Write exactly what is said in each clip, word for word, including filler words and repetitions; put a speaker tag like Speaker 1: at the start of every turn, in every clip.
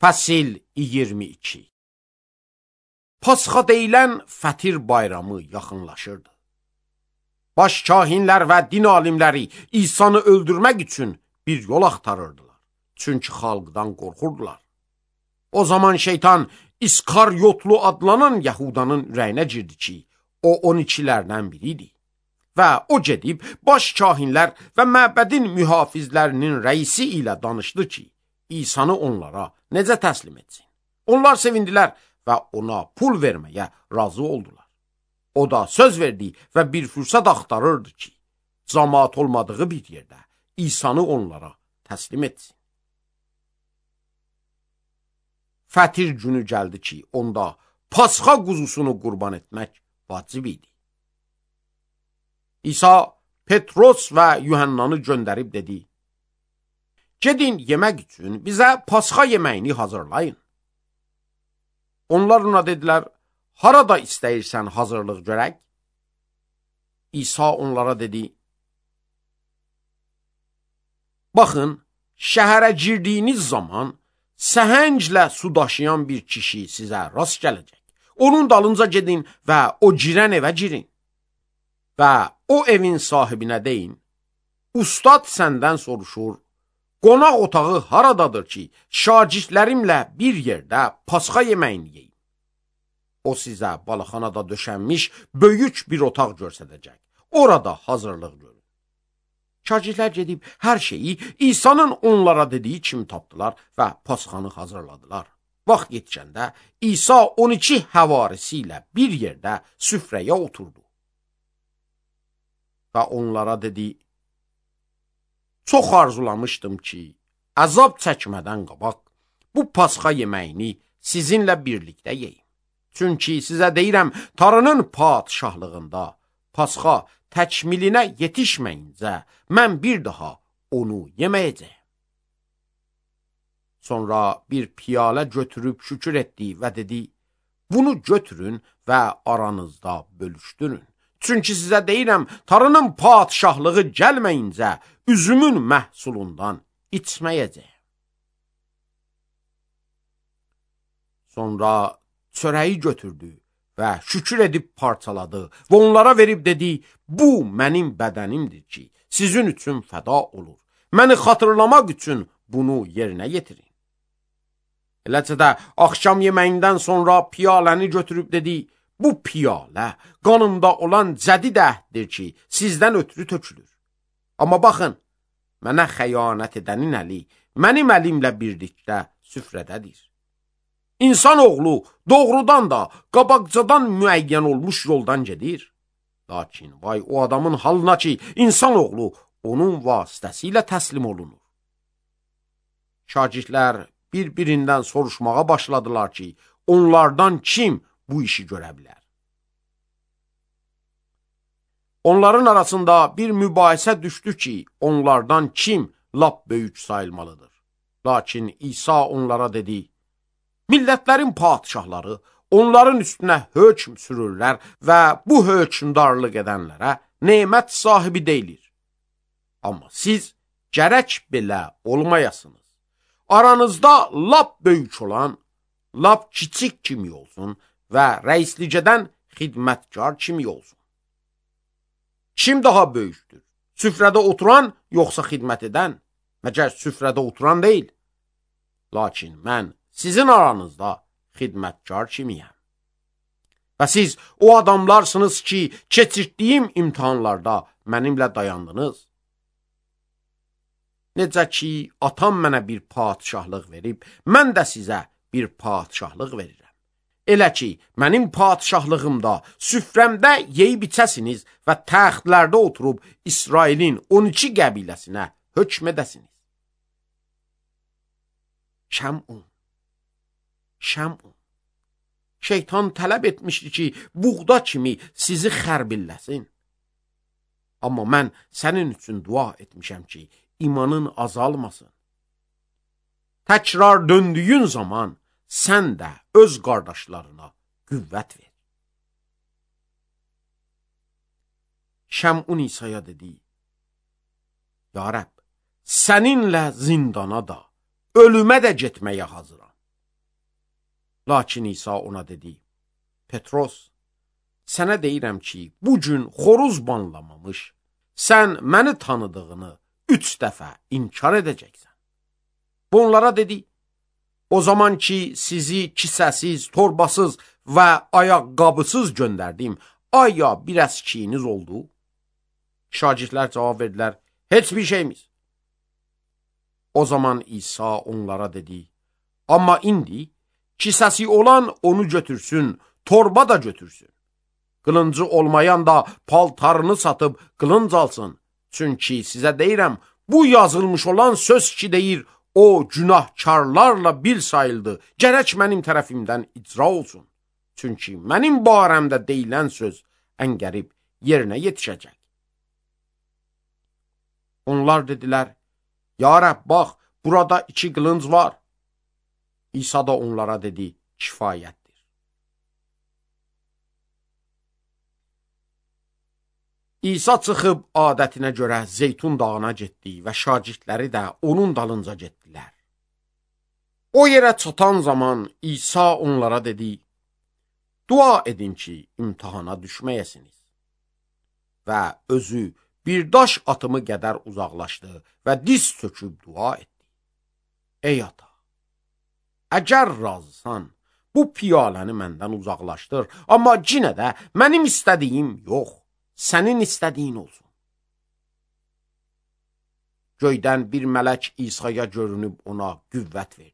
Speaker 1: Fəsil iyirmi iki. Pasxa deyilən Fətir bayramı yaxınlaşırdı. Baş kahinlər və din alimləri İsa'nı öldürmək üçün bir yol axtarırdılar. Çünki xalqdan qorxurdular. O zaman şeytan İskaryotlu adlanan Yahudanın ürəyinə girdi ki, o on ikilərdən biri idi. Və o gedib baş kahinlər və məbədin mühafizlərinin rəisi ilə danışdı ki, İsa'nı onlara necə təslim etsin. Onlar sevindilər və ona pul verməyə razı oldular. O da söz verdi və bir fürsət axtarırdı ki, cəmaət olmadığı bir yerdə İsa'nı onlara təslim etsin. Fətir günü gəldi ki, onda Pasxa quzusunu qurban etmək vacib idi. İsa Petros və Yuhannanı göndərib dedi, gedin yemək üçün bizə Pasxa yeməyini hazırlayın. Onlar ona dedilər, harada istəyirsən hazırlıq görək? İsa onlara dedi, baxın, şəhərə girdiyiniz zaman səhənglə su daşıyan bir kişi sizə rast gələcək. Onun dalınca gedin və o girən evə girin. Və o evin sahibinə deyin, ustad səndən soruşur, qonaq otağı haradadır ki, şagirdlərimlə bir yerdə Pasxa yeməyini yeyim. O sizə balaxanada döşənmiş böyük bir otaq göstərəcək. Orada hazırlıq görün. Şagirdlər gedib hər şeyi İsa'nın onlara dediyi kimi tapdılar və Pasxanı hazırladılar. Vaxt yetkəndə İsa on iki həvarisi ilə bir yerdə süfrəyə oturdu. Və onlara dedi, çox arzulamışdım ki, əzab çəkmədən qabaq bu Pasxa yeməyini sizinlə birlikdə yeyim. Çünki sizə deyirəm, Tanrının padşahlığında Pasxa təkmilinə yetişməyincə mən bir daha onu yeməyəcəyim. Sonra bir piyalə götürüb şükür etdi və dedi, bunu götürün və aranızda bölüşdürün. Çünki sizə deyirəm, Tanrının padşahlığı gəlməyincə üzümün məhsulundan içməyəcəyim. Sonra çörəyi götürdü və şükür edib parçaladı və onlara verib dedi, bu mənim bədənimdir ki, sizin üçün fəda olur. Məni xatırlamaq üçün bunu yerinə yetirin. Eləcə də axşam yeməyindən sonra piyaləni götürüb dedi, bu piyalə qanımda olan cədid əhddir ki, sizdən ötürü tökülür. Amma baxın, mənə xəyanət edənin əli mənim əlimlə birlikdə süfrədədir. İnsan oğlu doğrudan da qabaqcadan müəyyən olmuş yoldan gedir. Lakin vay o adamın halına ki, insan oğlu onun vasitəsilə təslim olunur. Şagirdlər bir-birindən soruşmağa başladılar ki, onlardan kim bu işi görə bilər? Onların arasında bir mübahisə düşdü ki, onlardan kim lap böyük sayılmalıdır. Lakin İsa onlara dedi, millətlərin padşahları onların üstünə hökm sürürlər və bu hökmdarlıq edənlərə nemət sahibi deyilir. Amma siz gərək belə olmayasınız. Aranızda lap böyük olan, lap kiçik kimi olsun və rəislicədən xidmətkar kimi olsun. Kim daha böyükdür? Süfrədə oturan yoxsa xidmət edən? Məgər süfrədə oturan deyil. Lakin mən sizin aranızda xidmətkar kimiyəm. Və siz o adamlarsınız ki, keçirdiyim imtihanlarda mənimlə dayandınız. Necə ki, atam mənə bir padşahlıq verib, mən də sizə bir padşahlıq verirəm. Elə ki, mənim padşahlığımda, süfrəmdə yeyib içəsiniz və təxtlərdə oturub İsrailin on iki qəbiləsinə hökm edəsiniz. Şəmun, Şəmun, şeytan tələb etmişdi ki, buğda kimi sizi xərbilləsin. Amma mən sənin üçün dua etmişəm ki, imanın azalmasın. Təkrar döndüyün zaman sən də öz qardaşlarına qüvvət ver. Şəmun İsa'ya dedi, Ya Rəbb, səninlə zindana da, ölümə də getməyə hazıram. Lakin İsa ona dedi, Petros, sənə deyirəm ki, bu gün xoruz banlamamış, sən məni tanıdığını üç dəfə inkar edəcəksən. Bunlara dedi, o zaman ki, sizi kisəsiz, torbasız və ayaqqabısız göndərdim, aya bir əskiyiniz oldu? Şagirdlər cavab verdilər, heç bir şeyimiz. O zaman İsa onlara dedi, amma indi kisəsi olan onu götürsün, torba da götürsün. Qılıncı olmayan da paltarını satıb qılınc alsın. Çünki sizə deyirəm, bu yazılmış olan söz ki deyir, o günahkarlarla bir sayıldı, gərək mənim tərəfimdən icra olsun. Çünki mənim barəmdə deyilən söz ən qərib yerinə yetişəcək. Onlar dedilər, ya Rəbb, bax, burada iki qılınc var. İsa da onlara dedi, kifayətdir. İsa çıxıb adətinə görə Zeytun dağına getdi və şagirdləri də onun dalınca getdilər. O yerə çatan zaman İsa onlara dedi, dua edin ki, imtihana düşməyəsiniz. Və özü bir daş atımı qədər uzaqlaşdı və diz çöküb dua etdi. Ey ata, əgər razısan, bu piyaləni məndən uzaqlaşdır, amma yenə də mənim istədiyim yox, sənin istədiyin olsun. Göydən bir mələk İsa'ya görünüb ona qüvvət verdi.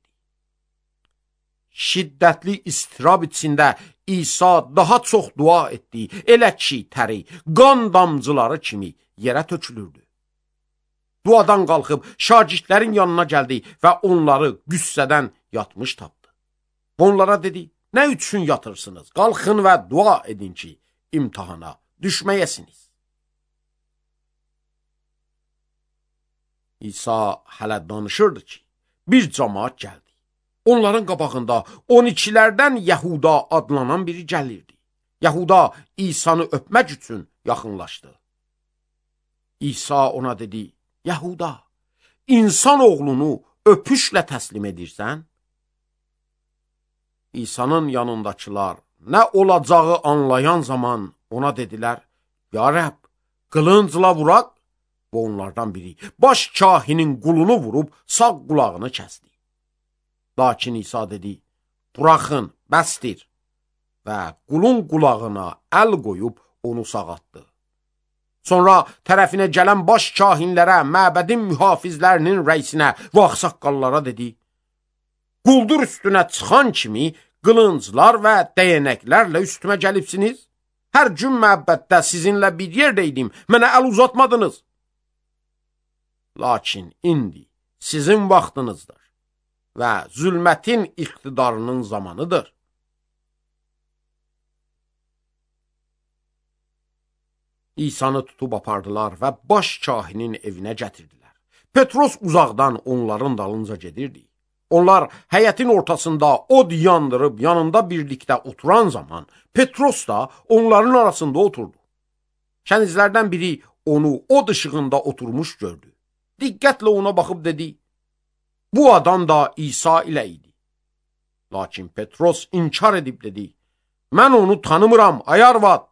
Speaker 1: Şiddətli istirab içində İsa daha çox dua etdi, elə ki, təri, qan damcıları kimi yerə tökülürdü. Duadan qalxıb şagirdlərin yanına gəldi və onları qüssədən yatmış tapdı. Onlara dedi, nə üçün yatırsınız? Qalxın və dua edin ki, imtihana düşməyəsiniz. İsa hələ danışırdı ki, bir cəmaat gəldi. Onların qabağında on ikilərdən Yəhuda adlanan biri gəlirdi. Yəhuda İsa'nı öpmək üçün yaxınlaşdı. İsa ona dedi, Yəhuda, insan oğlunu öpüşlə təslim edirsən? İsa'nın yanındakılar nə olacağı anlayan zaman ona dedilər, ya Rəbb, qılıncla vuraq. Və onlardan biri baş kahinin qulunu vurub sağ qulağını kəsdi. Lakin İsa dedi, buraxın, bəsdir. Və qulun qulağına əl qoyub onu sağaltdı. Sonra tərəfinə gələn baş kahinlərə, məbədin mühafizlərinin rəisinə və ağsaqqallara dedi, quldur üstünə çıxan kimi qılınclar və dəyənəklərlə üstümə gəlibsiniz. Hər gün məbəddə sizinlə bir yerdəydim, mənə əl uzatmadınız. Lakin indi sizin vaxtınızdır və zülmətin iqtidarının zamanıdır. İsa'nı tutub apardılar və baş kahinin evinə gətirdilər. Petros uzaqdan onların dalınca gedirdi. Onlar həyətin ortasında od yandırıb yanında birlikdə oturan zaman Petros da onların arasında oturdu. Kənizlərdən biri onu od işığında oturmuş gördü. Diqqətlə ona baxıb dedi, bu adam da İsa ilə idi. Lakin Petros inkar edib dedi, mən onu tanımıram, ay arvad.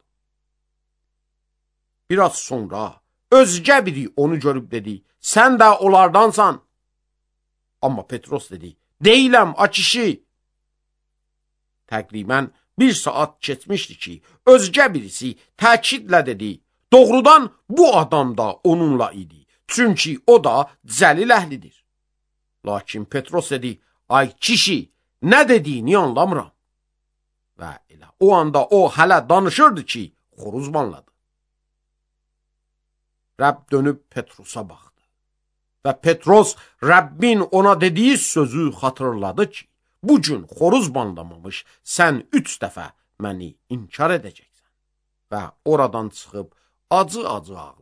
Speaker 1: Biraz sonra özgə biri onu görüb dedi, sən də onlardansan. Amma Petros dedi, deyiləm, a kişi. Təqribən bir saat keçmişdi ki, özgə birisi təkidlə dedi, doğrudan bu adam da onunla idi. Çünki o da Cəlil əhlidir. Lakin Petros dedi, ay kişi, nə dediyini anlamıram. Və elə o anda o hələ danışırdı ki, xoruz banladı. Rəbb dönüb Petrosa baxdı. Və Petros Rəbbin ona dediyi sözü xatırladı ki, bu gün xoruz banlamamış sən üç dəfə məni inkar edəcəksən. Və oradan çıxıb acı-acı ağladı.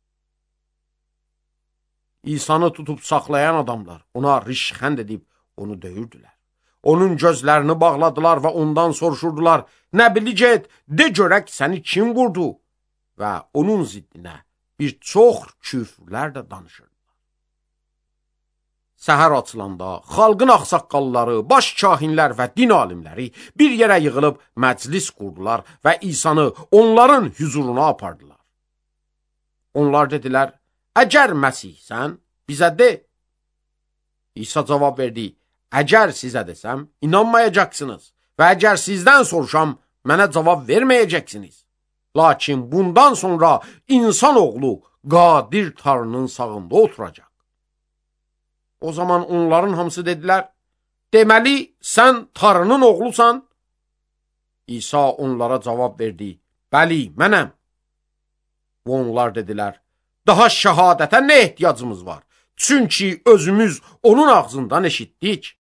Speaker 1: İsa'nı tutub saxlayan adamlar ona rişxənd edib onu döyürdülər. Onun gözlərini bağladılar və ondan soruşurdular, nə bilicət, de görək səni kim vurdu? Və onun ziddinə bir çox küfrlər də danışırdılar. Səhər açılanda xalqın ağsaqqalları, baş kahinlər və din alimləri bir yerə yığılıb məclis qurdular və İsanı onların hüzuruna apardılar. Onlar dedilər, əgər Məsihsən, bizə de. İsa cavab verdi, əgər sizə desəm, inanmayacaqsınız və əgər sizdən soruşam, mənə cavab verməyəcəksiniz. Lakin bundan sonra insanoğlu qadir Tanrının sağında oturacaq. O zaman onların hamısı dedilər, deməli, sən Tanrının oğlusan? İsa onlara cavab verdi, bəli, mənəm. Və onlar dedilər, daha şəhadətə nə ehtiyacımız var? Çünki özümüz onun ağzından eşitdik.